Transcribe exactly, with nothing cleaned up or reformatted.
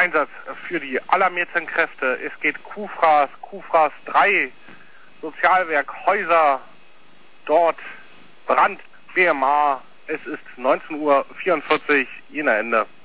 Einsatz für die alarmierten Kräfte. Es geht Kufras, Kufras drei, Sozialwerk Häuser, dort Brand, B M A. Es ist neunzehn Uhr vierundvierzig, Jena Ende.